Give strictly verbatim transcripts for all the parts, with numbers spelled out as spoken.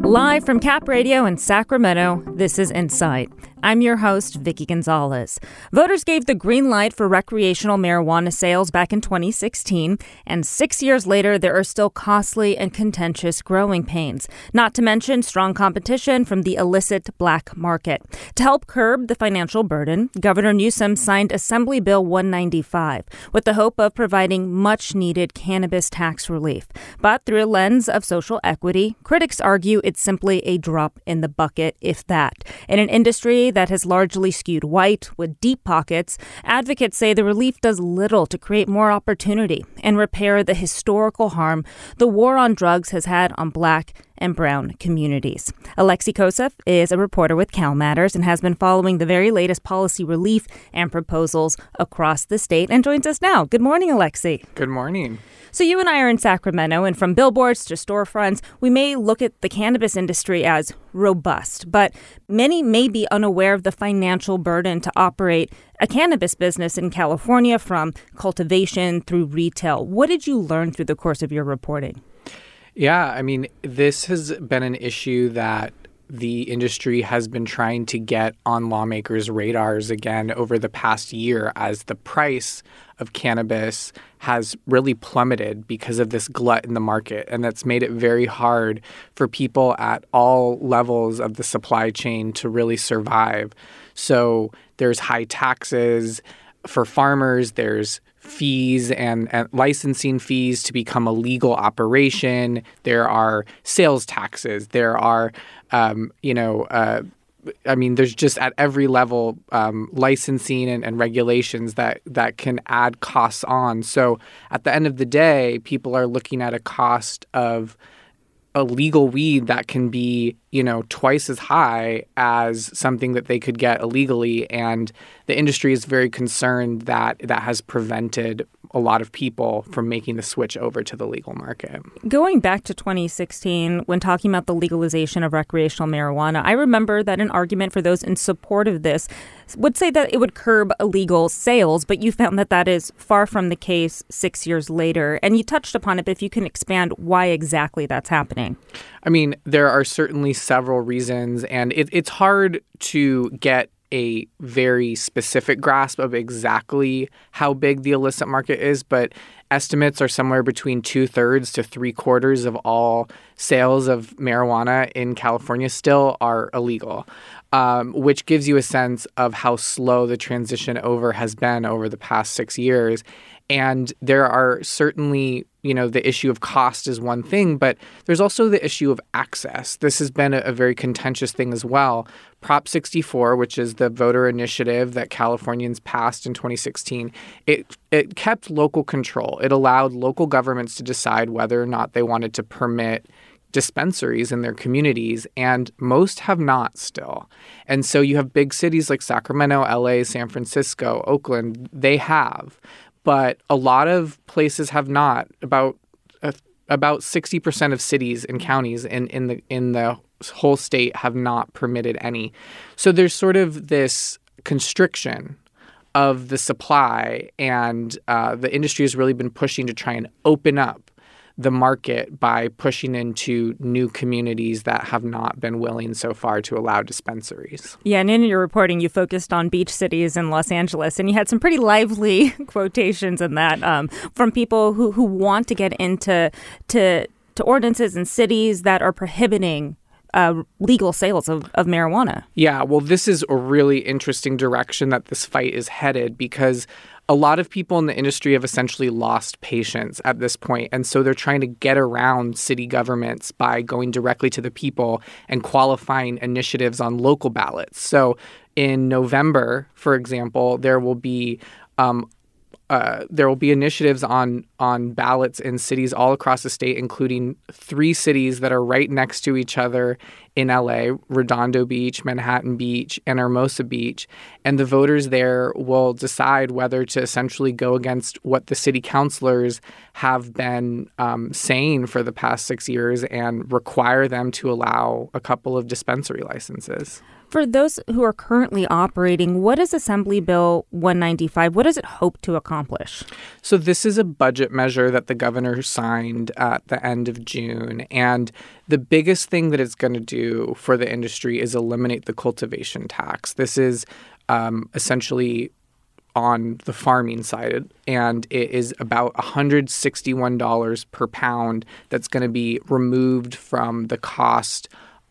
Live from Cap Radio in Sacramento, this is Insight. I'm your host, Vicky Gonzalez. Voters gave the green light for recreational marijuana sales back in twenty sixteen, and six years later, there are still costly and contentious growing pains, not to mention strong competition from the illicit black market. To help curb the financial burden, Governor Newsom signed Assembly Bill one ninety-five with the hope of providing much-needed cannabis tax relief. But through a lens of social equity, critics argue it's simply a drop in the bucket, if that. In an industry that has largely skewed white with deep pockets, advocates say the relief does little to create more opportunity and repair the historical harm the war on drugs has had on black and brown communities. Alexei Kosseff is a reporter with Cal Matters and has been following the very latest policy relief and proposals across the state and joins us now. Good morning, Alexei. Good morning. So you and I are in Sacramento, and from billboards to storefronts, we may look at the cannabis industry as robust, but many may be unaware of the financial burden to operate a cannabis business in California, from cultivation through retail. What did you learn through the course of your reporting? Yeah, I mean, this has been an issue that the industry has been trying to get on lawmakers' radars again over the past year, as the price of cannabis has really plummeted because of this glut in the market. And that's made it very hard for people at all levels of the supply chain to really survive. So there's high taxes for farmers, there's fees and, and licensing fees to become a legal operation. There are sales taxes. There are, um, you know, uh, I mean, there's just at every level um, licensing and, and regulations that, that can add costs on. So at the end of the day, people are looking at a cost of a legal weed that can be, you know, twice as high as something that they could get illegally. And the industry is very concerned that that has prevented a lot of people from making the switch over to the legal market. Going back to twenty sixteen, when talking about the legalization of recreational marijuana, I remember that an argument for those in support of this would say that it would curb illegal sales, but you found that that is far from the case six years later. And you touched upon it, but if you can expand why exactly that's happening. I mean, there are certainly several reasons, and it, it's hard to get a very specific grasp of exactly how big the illicit market is, but estimates are somewhere between two-thirds to three-quarters of all sales of marijuana in California still are illegal, um, which gives you a sense of how slow the transition over has been over the past six years. And there are certainly, you know, the issue of cost is one thing, but there's also the issue of access. This has been a, a very contentious thing as well. Prop sixty-four, which is the voter initiative that Californians passed in twenty sixteen, it it kept local control. It allowed local governments to decide whether or not they wanted to permit dispensaries in their communities, and most have not still. And so you have big cities like Sacramento, L A, San Francisco, Oakland, they have. But a lot of places have not. About uh, about sixty percent of cities and counties in, in the in the whole state have not permitted any. So there's sort of this constriction of the supply, and uh, the industry has really been pushing to try and open up the market by pushing into new communities that have not been willing so far to allow dispensaries. Yeah, and in your reporting, you focused on beach cities in Los Angeles, and you had some pretty lively quotations in that um, from people who, who want to get into to, to ordinances in cities that are prohibiting Uh, legal sales of, of marijuana. Yeah, well, this is a really interesting direction that this fight is headed, because a lot of people in the industry have essentially lost patience at this point. And so they're trying to get around city governments by going directly to the people and qualifying initiatives on local ballots. So in November, for example, there will be um, Uh, there will be initiatives on on ballots in cities all across the state, including three cities that are right next to each other in L A, Redondo Beach, Manhattan Beach, and Hermosa Beach. And the voters there will decide whether to essentially go against what the city councilors have been um, saying for the past six years and require them to allow a couple of dispensary licenses. For those who are currently operating, what is Assembly Bill one ninety-five? What does it hope to accomplish? So this is a budget measure that the governor signed at the end of June. And the biggest thing that it's going to do for the industry is eliminate the cultivation tax. This is um, essentially on the farming side, and it is about one hundred sixty-one dollars per pound that's going to be removed from the cost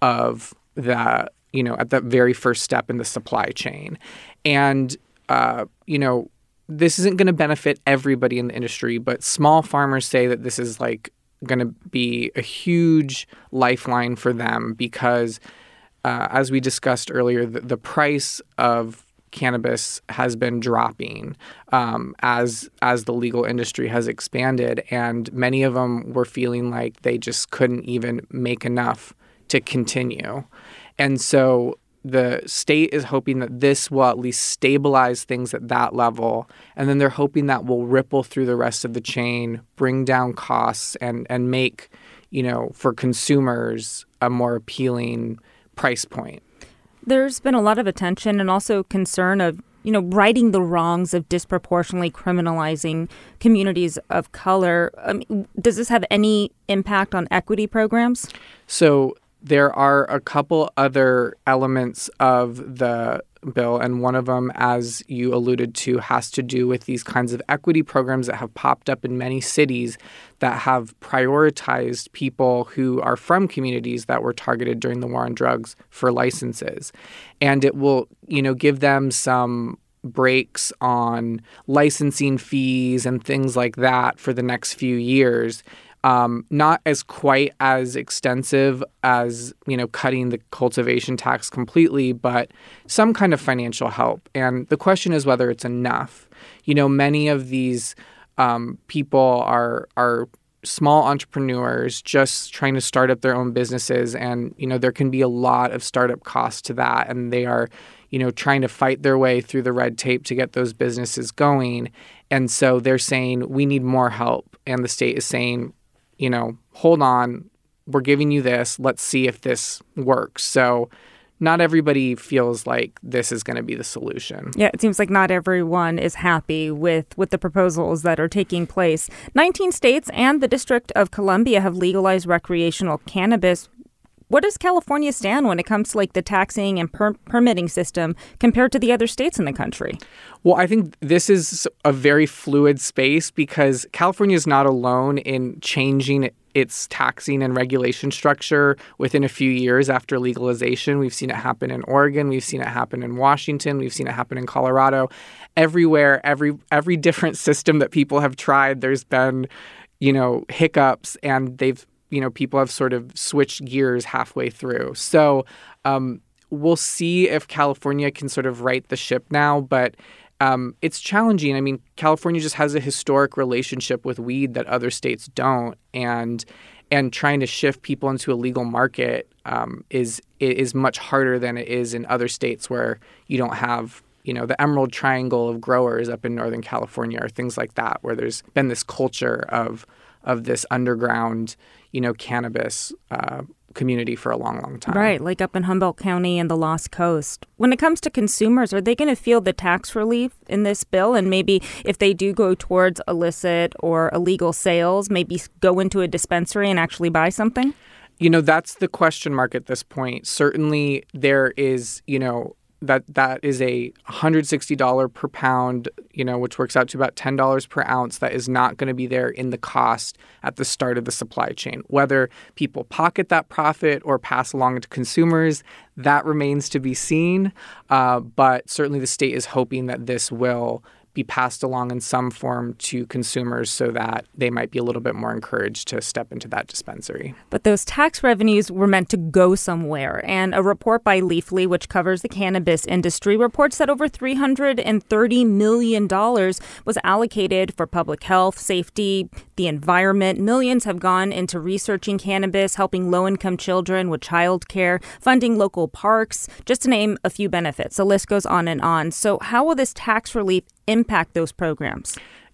of the, you know, at the very first step in the supply chain. And, uh, you know, this isn't going to benefit everybody in the industry, but small farmers say that this is like going to be a huge lifeline for them because, uh, as we discussed earlier, the, the price of cannabis has been dropping um, as as the legal industry has expanded, and many of them were feeling like they just couldn't even make enough to continue. And so the state is hoping that this will at least stabilize things at that level, and then they're hoping that will ripple through the rest of the chain, bring down costs, and and make, you know, for consumers a more appealing price point. There's been a lot of attention and also concern of, you know, righting the wrongs of disproportionately criminalizing communities of color. Um, does this have any impact on equity programs? So there are a couple other elements of the bill, and one of them, as you alluded to, has to do with these kinds of equity programs that have popped up in many cities that have prioritized people who are from communities that were targeted during the war on drugs for licenses. And it will, you know, give them some breaks on licensing fees and things like that for the next few years. Um, not as quite as extensive as, you know, cutting the cultivation tax completely, but some kind of financial help. And the question is whether it's enough. You know, many of these um, people are are small entrepreneurs just trying to start up their own businesses. And, you know, there can be a lot of startup costs to that. And they are, you know, trying to fight their way through the red tape to get those businesses going. And so they're saying, we need more help. And the state is saying, you know, hold on, we're giving you this. Let's see if this works. So not everybody feels like this is going to be the solution. Yeah, it seems like not everyone is happy with, with the proposals that are taking place. nineteen states and the District of Columbia have legalized recreational cannabis. What does California stand when it comes to like the taxing and per- permitting system compared to the other states in the country? Well, I think this is a very fluid space because California is not alone in changing its taxing and regulation structure within a few years after legalization. We've seen it happen in Oregon. We've seen it happen in Washington. We've seen it happen in Colorado. Everywhere, every every different system that people have tried, there's been, you know, hiccups, and they've you know, people have sort of switched gears halfway through. So um, we'll see if California can sort of right the ship now, but um, it's challenging. I mean, California just has a historic relationship with weed that other states don't, and and trying to shift people into a legal market um, is is much harder than it is in other states where you don't have, you know, the Emerald Triangle of growers up in Northern California or things like that, where there's been this culture of of this underground, you know, cannabis uh, community for a long, long time. Right, like up in Humboldt County and the Lost Coast. When it comes to consumers, are they going to feel the tax relief in this bill? And maybe if they do go towards illicit or illegal sales, maybe go into a dispensary and actually buy something? You know, that's the question mark at this point. Certainly there is, you know, that that is a one hundred sixty dollars per pound, you know, which works out to about ten dollars per ounce. That is not going to be there in the cost at the start of the supply chain. Whether people pocket that profit or pass along to consumers, that remains to be seen. Uh, but certainly the state is hoping that this will be passed along in some form to consumers so that they might be a little bit more encouraged to step into that dispensary. But those tax revenues were meant to go somewhere. And a report by Leafly, which covers the cannabis industry, reports that over three hundred thirty million dollars was allocated for public health, safety, the environment. Millions have gone into researching cannabis, helping low-income children with childcare, funding local parks, just to name a few benefits. The list goes on and on. So how will this tax relief impact those programs?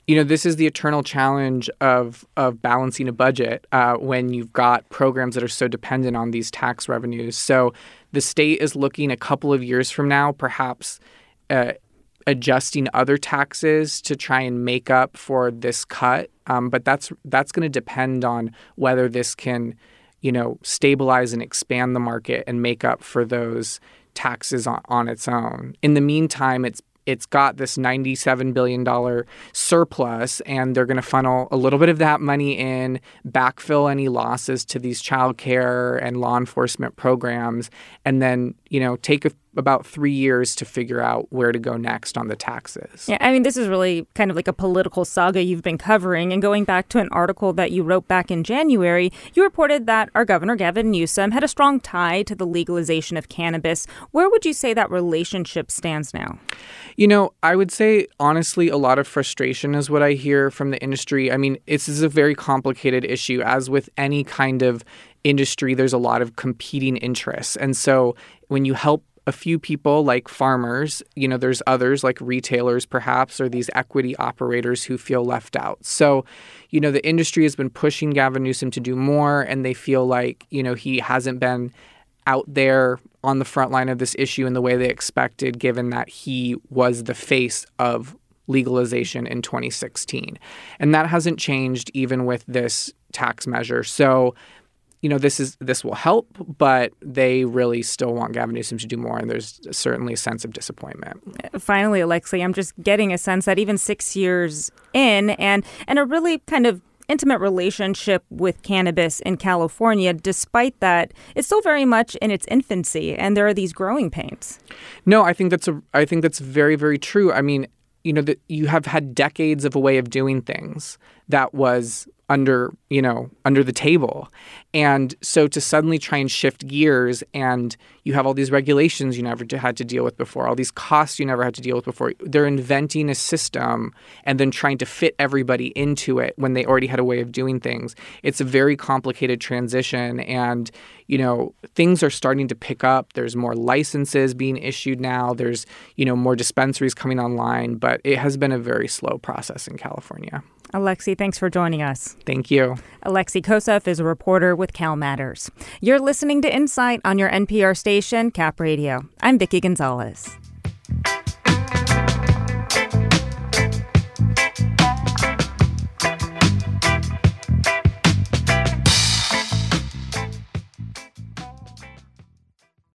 You know, this is the eternal challenge of of balancing a budget uh, when you've got programs that are so dependent on these tax revenues. So the state is looking a couple of years from now, perhaps uh, adjusting other taxes to try and make up for this cut. Um, but that's that's going to depend on whether this can, you know, stabilize and expand the market and make up for those taxes on, on its own. In the meantime, it's It's got this ninety-seven billion dollars surplus, and they're going to funnel a little bit of that money in, backfill any losses to these child care and law enforcement programs, and then, you know, take a, about three years to figure out where to go next on the taxes. Yeah, I mean, this is really kind of like a political saga you've been covering. And going back to an article that you wrote back in January, you reported that our governor, Gavin Newsom, had a strong tie to the legalization of cannabis. Where would you say that relationship stands now? You know, I would say, honestly, a lot of frustration is what I hear from the industry. I mean, this is a very complicated issue. As with any kind of industry, there's a lot of competing interests. And so when you help a few people like farmers, you know, there's others like retailers perhaps, or these equity operators who feel left out. So, you know, the industry has been pushing Gavin Newsom to do more, and they feel like, you know, he hasn't been out there on the front line of this issue in the way they expected, given that he was the face of legalization in twenty sixteen. And that hasn't changed even with this tax measure. So, you know, this is this will help, but they really still want Gavin Newsom to do more, and there's certainly a sense of disappointment. Finally, Alexi, I'm just getting a sense that even six years in and and a really kind of intimate relationship with cannabis in California, despite that, it's still very much in its infancy, and there are these growing pains. No, I think that's a I think that's very, very true. I mean, you know, that you have had decades of a way of doing things that was under, you know, under the table. And so to suddenly try and shift gears, and you have all these regulations you never had to deal with before, all these costs you never had to deal with before. They're inventing a system and then trying to fit everybody into it when they already had a way of doing things. It's a very complicated transition, and, you know, things are starting to pick up. There's more licenses being issued now. There's, you know, more dispensaries coming online, but it has been a very slow process in California. Alexi, thanks for joining us. Thank you. Alexi Kosseff is a reporter with Cal Matters. You're listening to Insight on your N P R station, Cap Radio. I'm Vicki Gonzalez.